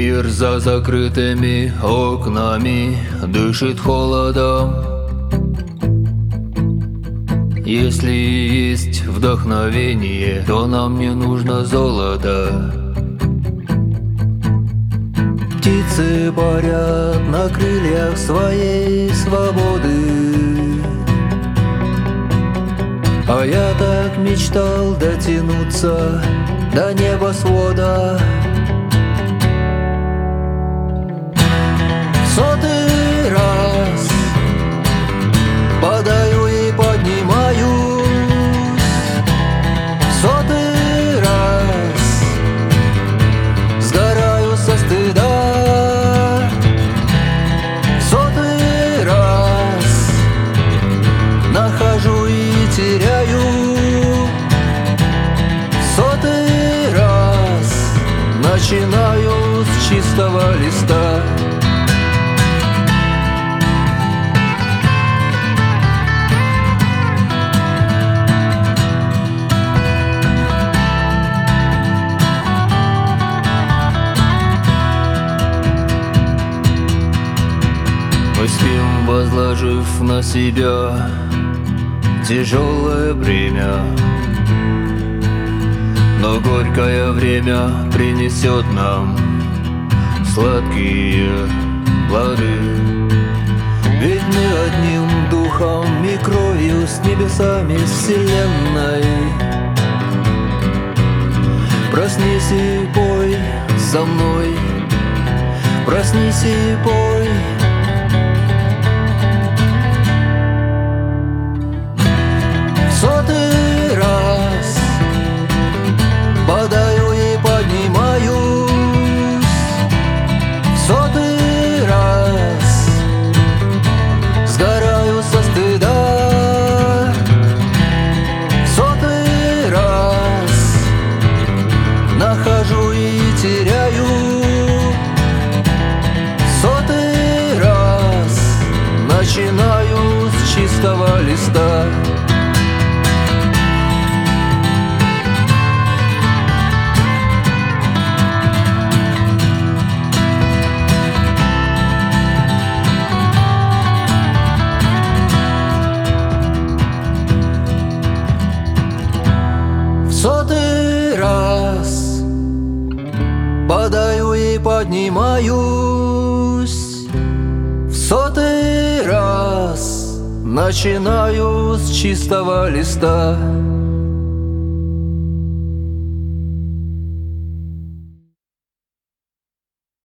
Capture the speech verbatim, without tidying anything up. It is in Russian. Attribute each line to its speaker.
Speaker 1: Мир за закрытыми окнами дышит холодом. Если есть вдохновение, то нам не нужно золото. Птицы парят на крыльях своей свободы, а я так мечтал дотянуться до небосвода. В сотый раз падаю и поднимаюсь, в сотый раз сгораю со стыда, в сотый раз нахожу и теряю, в сотый раз начинаю с чистого листа. Мы спим, возложив на себя тяжелое бремя, но горькое время принесет нам сладкие плоды. Ведь мы одним духом и кровью с небесами, с вселенной. Проснись и пой со мной, проснись и пой. В сотый раз падаю и поднимаюсь, в сотый раз сгораю со стыда, в сотый раз нахожу и теряю, в сотый раз начинаю с чистого листа. В сотый раз падаю и поднимаюсь, в сотый раз начинаю с чистого листа.